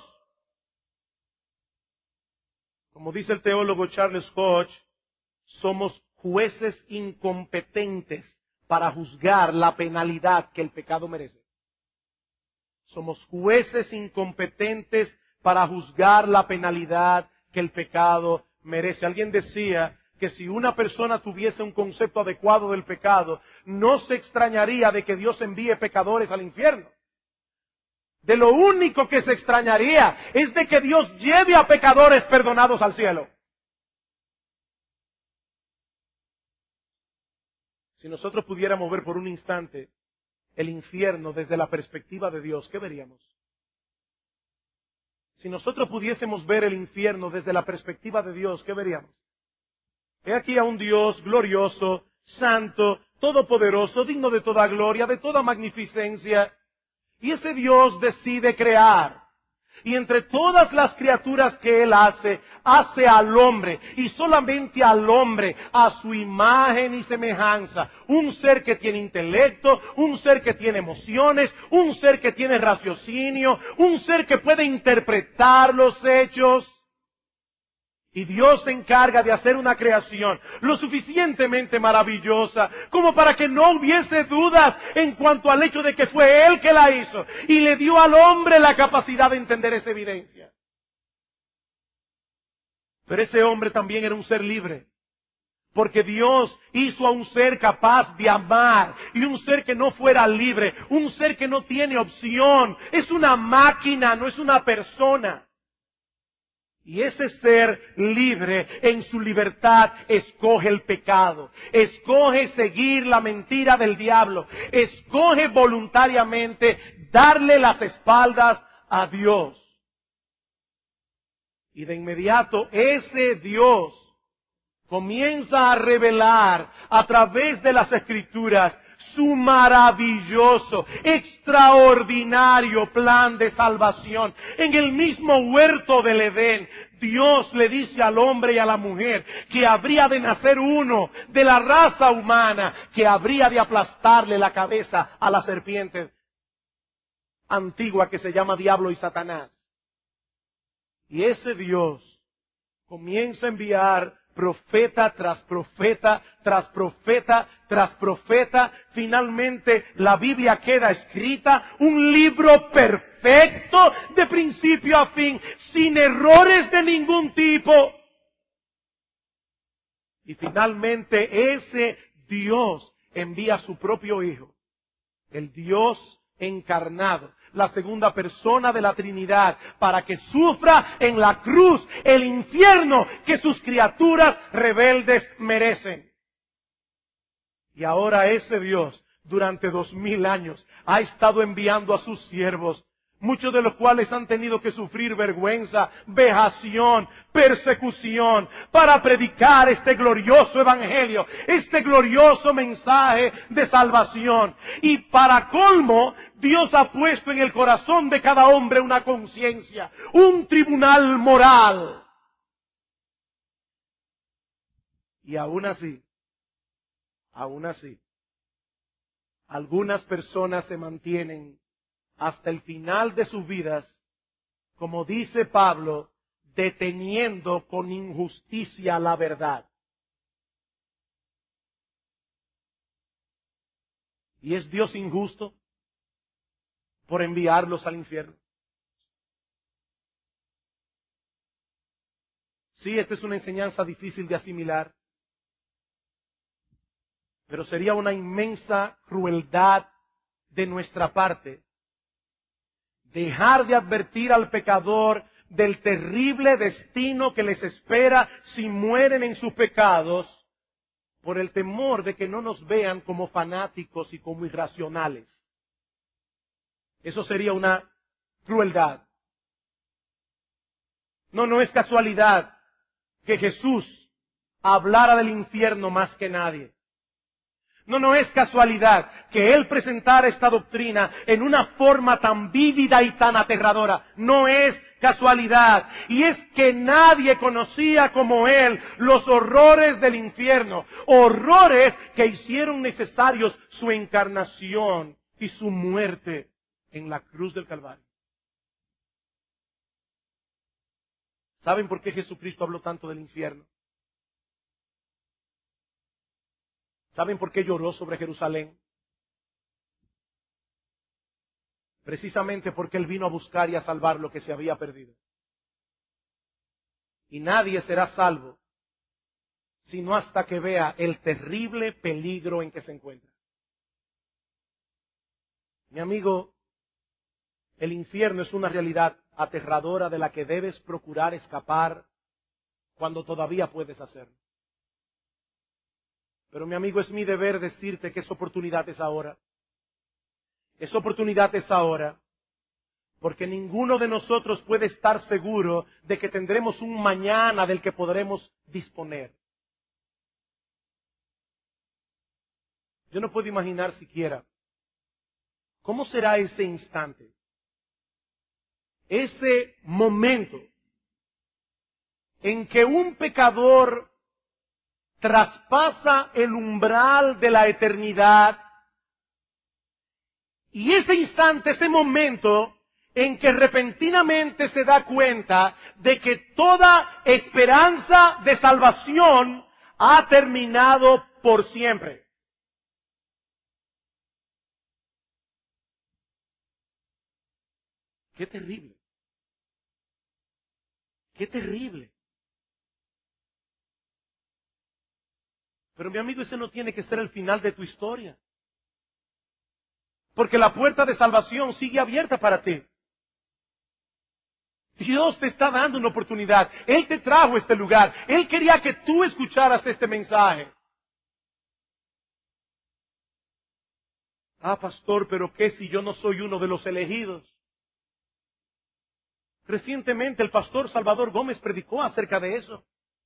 Como dice el teólogo Charles Hodge, somos jueces incompetentes para juzgar la penalidad que el pecado merece. Somos jueces incompetentes para juzgar la penalidad que el pecado merece. Alguien decía que si una persona tuviese un concepto adecuado del pecado, no se extrañaría de que Dios envíe pecadores al infierno. De lo único que se extrañaría es de que Dios lleve a pecadores perdonados al cielo. Si nosotros pudiéramos ver por un instante el infierno desde la perspectiva de Dios, ¿qué veríamos? Si nosotros pudiésemos ver el infierno desde la perspectiva de Dios, ¿qué veríamos? He aquí a un Dios glorioso, santo, todopoderoso, digno de toda gloria, de toda magnificencia. Y ese Dios decide crear. Y entre todas las criaturas que Él hace, hace al hombre, y solamente al hombre, a su imagen y semejanza. Un ser que tiene intelecto, un ser que tiene emociones, un ser que tiene raciocinio, un ser que puede interpretar los hechos. Y Dios se encarga de hacer una creación lo suficientemente maravillosa como para que no hubiese dudas en cuanto al hecho de que fue Él que la hizo. Y le dio al hombre la capacidad de entender esa evidencia. Pero ese hombre también era un ser libre. Porque Dios hizo a un ser capaz de amar y un ser que no fuera libre, un ser que no tiene opción. Es una máquina, no es una persona. Y ese ser libre, en su libertad, escoge el pecado, escoge seguir la mentira del diablo, escoge voluntariamente darle las espaldas a Dios. Y de inmediato ese Dios comienza a revelar a través de las Escrituras su maravilloso, extraordinario plan de salvación. En el mismo huerto del Edén, Dios le dice al hombre y a la mujer que habría de nacer uno de la raza humana que habría de aplastarle la cabeza a la serpiente antigua que se llama Diablo y Satanás. Y ese Dios comienza a enviar profeta tras profeta, tras profeta, tras profeta. Finalmente la Biblia queda escrita, un libro perfecto de principio a fin, sin errores de ningún tipo. Y finalmente ese Dios envía a su propio Hijo, el Dios encarnado, la segunda persona de la Trinidad, para que sufra en la cruz el infierno que sus criaturas rebeldes merecen. Y ahora ese Dios, durante dos mil años, ha estado enviando a sus siervos, muchos de los cuales han tenido que sufrir vergüenza, vejación, persecución, para predicar este glorioso evangelio, este glorioso mensaje de salvación. Y para colmo, Dios ha puesto en el corazón de cada hombre una conciencia, un tribunal moral. Y aún así, aún así, algunas personas se mantienen hasta el final de sus vidas, como dice Pablo, deteniendo con injusticia la verdad. ¿Y es Dios injusto por enviarlos al infierno? Sí, esta es una enseñanza difícil de asimilar, pero sería una inmensa crueldad de nuestra parte dejar de advertir al pecador del terrible destino que les espera si mueren en sus pecados, por el temor de que no nos vean como fanáticos y como irracionales. Eso sería una crueldad. No, no es casualidad que Jesús hablara del infierno más que nadie. No, no es casualidad que Él presentara esta doctrina en una forma tan vívida y tan aterradora. No es casualidad. Y es que nadie conocía como Él los horrores del infierno. Horrores que hicieron necesarios su encarnación y su muerte en la cruz del Calvario. ¿Saben por qué Jesucristo habló tanto del infierno? ¿Saben por qué lloró sobre Jerusalén? Precisamente porque Él vino a buscar y a salvar lo que se había perdido. Y nadie será salvo sino hasta que vea el terrible peligro en que se encuentra. Mi amigo, el infierno es una realidad aterradora de la que debes procurar escapar cuando todavía puedes hacerlo. Pero mi amigo, es mi deber decirte que esa oportunidad es ahora. Esa oportunidad es ahora, porque ninguno de nosotros puede estar seguro de que tendremos un mañana del que podremos disponer. Yo no puedo imaginar siquiera cómo será ese instante, ese momento en que un pecador traspasa el umbral de la eternidad, y ese instante, ese momento en que repentinamente se da cuenta de que toda esperanza de salvación ha terminado por siempre. ¡Qué terrible! ¡Qué terrible! Pero mi amigo, ese no tiene que ser el final de tu historia. Porque la puerta de salvación sigue abierta para ti. Dios te está dando una oportunidad. Él te trajo a este lugar. Él quería que tú escucharas este mensaje. Ah, pastor, pero ¿qué si yo no soy uno de los elegidos? Recientemente el pastor Salvador Gómez predicó acerca de eso.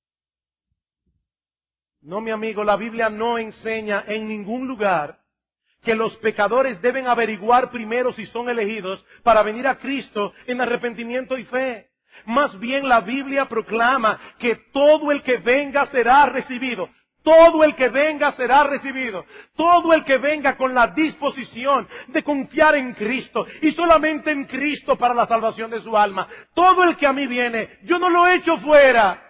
No, mi amigo, la Biblia no enseña en ningún lugar que los pecadores deben averiguar primero si son elegidos para venir a Cristo en arrepentimiento y fe. Más bien la Biblia proclama que todo el que venga será recibido. Todo el que venga será recibido. Todo el que venga con la disposición de confiar en Cristo y solamente en Cristo para la salvación de su alma. Todo el que a mí viene, yo no lo echo fuera.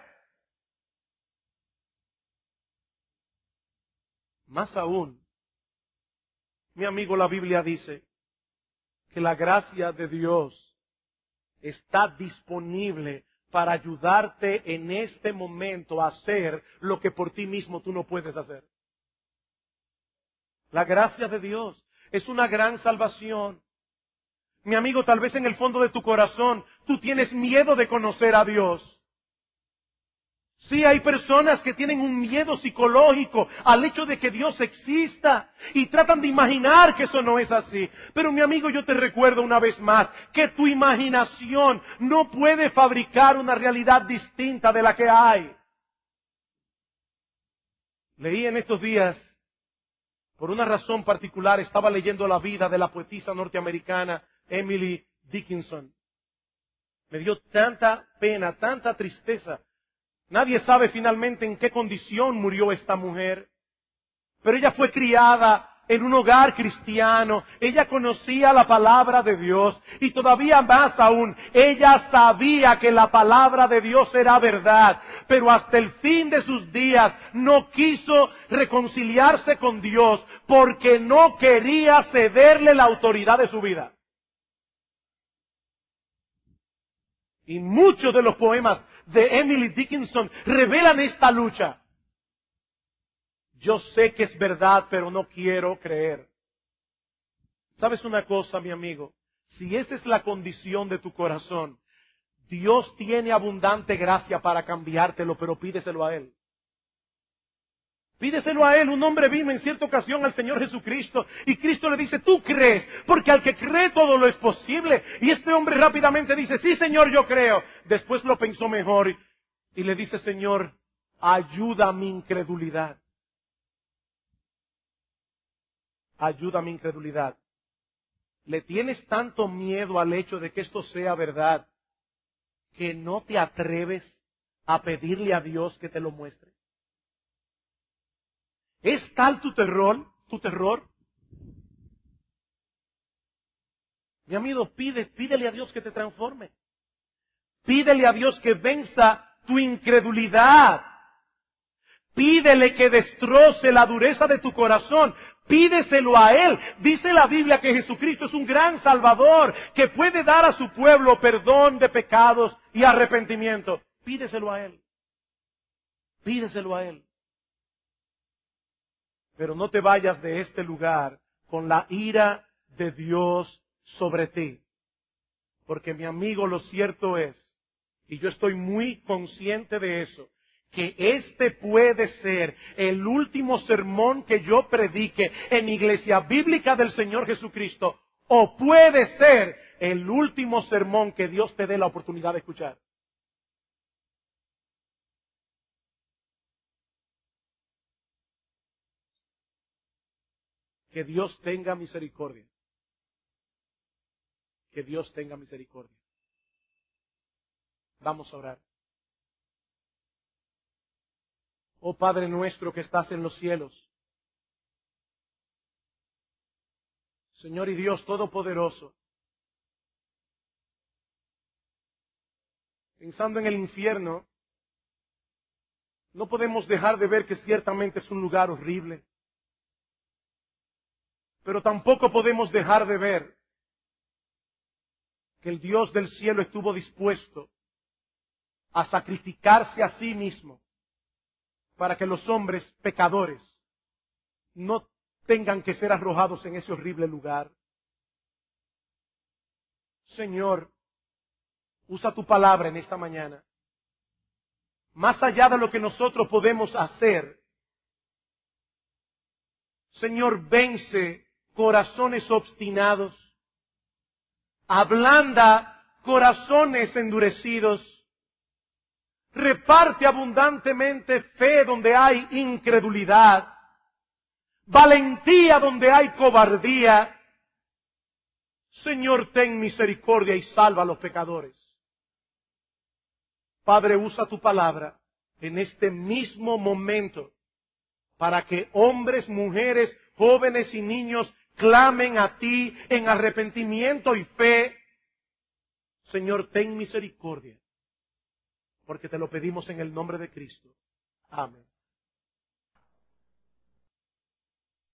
Más aún, mi amigo, la Biblia dice que la gracia de Dios está disponible para ayudarte en este momento a hacer lo que por ti mismo tú no puedes hacer. La gracia de Dios es una gran salvación. Mi amigo, tal vez en el fondo de tu corazón tú tienes miedo de conocer a Dios. Sí, hay personas que tienen un miedo psicológico al hecho de que Dios exista y tratan de imaginar que eso no es así. Pero mi amigo, yo te recuerdo una vez más que tu imaginación no puede fabricar una realidad distinta de la que hay. Leí en estos días, por una razón particular, estaba leyendo la vida de la poetisa norteamericana Emily Dickinson. Me dio tanta pena, tanta tristeza. Nadie sabe finalmente en qué condición murió esta mujer, pero ella fue criada en un hogar cristiano, ella conocía la palabra de Dios y todavía más aún, ella sabía que la palabra de Dios era verdad, pero hasta el fin de sus días no quiso reconciliarse con Dios porque no quería cederle la autoridad de su vida. Y muchos de los poemas de Emily Dickinson revelan esta lucha. Yo sé que es verdad, pero no quiero creer. ¿Sabes una cosa, mi amigo? Si esa es la condición de tu corazón, Dios tiene abundante gracia para cambiártelo, pero pídeselo a Él. Pídeselo a Él. Un hombre vino en cierta ocasión al Señor Jesucristo y Cristo le dice, tú crees, porque al que cree todo lo es posible. Y este hombre rápidamente dice, sí Señor, yo creo. Después lo pensó mejor y, y le dice, Señor, ayuda a mi incredulidad. Ayuda a mi incredulidad. Le tienes tanto miedo al hecho de que esto sea verdad que no te atreves a pedirle a Dios que te lo muestre. ¿Es tal tu terror, tu terror? Mi amigo, pide, pídele a Dios que te transforme. Pídele a Dios que venza tu incredulidad. Pídele que destroce la dureza de tu corazón. Pídeselo a Él. Dice la Biblia que Jesucristo es un gran Salvador que puede dar a su pueblo perdón de pecados y arrepentimiento. Pídeselo a Él. Pídeselo a Él. Pero no te vayas de este lugar con la ira de Dios sobre ti. Porque mi amigo, lo cierto es, y yo estoy muy consciente de eso, que este puede ser el último sermón que yo predique en Iglesia Bíblica del Señor Jesucristo, o puede ser el último sermón que Dios te dé la oportunidad de escuchar. Que Dios tenga misericordia. Que Dios tenga misericordia. Vamos a orar. Oh Padre nuestro que estás en los cielos, Señor y Dios Todopoderoso, pensando en el infierno, no podemos dejar de ver que ciertamente es un lugar horrible, pero tampoco podemos dejar de ver que el Dios del cielo estuvo dispuesto a sacrificarse a sí mismo para que los hombres pecadores no tengan que ser arrojados en ese horrible lugar. Señor, usa tu palabra en esta mañana. Más allá de lo que nosotros podemos hacer, Señor, vence corazones obstinados, ablanda corazones endurecidos. Reparte abundantemente fe donde hay incredulidad, valentía donde hay cobardía. Señor, ten misericordia y salva a los pecadores. Padre, usa tu palabra en este mismo momento para que hombres, mujeres, jóvenes y niños clamen a ti en arrepentimiento y fe. Señor, ten misericordia, porque te lo pedimos en el nombre de Cristo. Amén.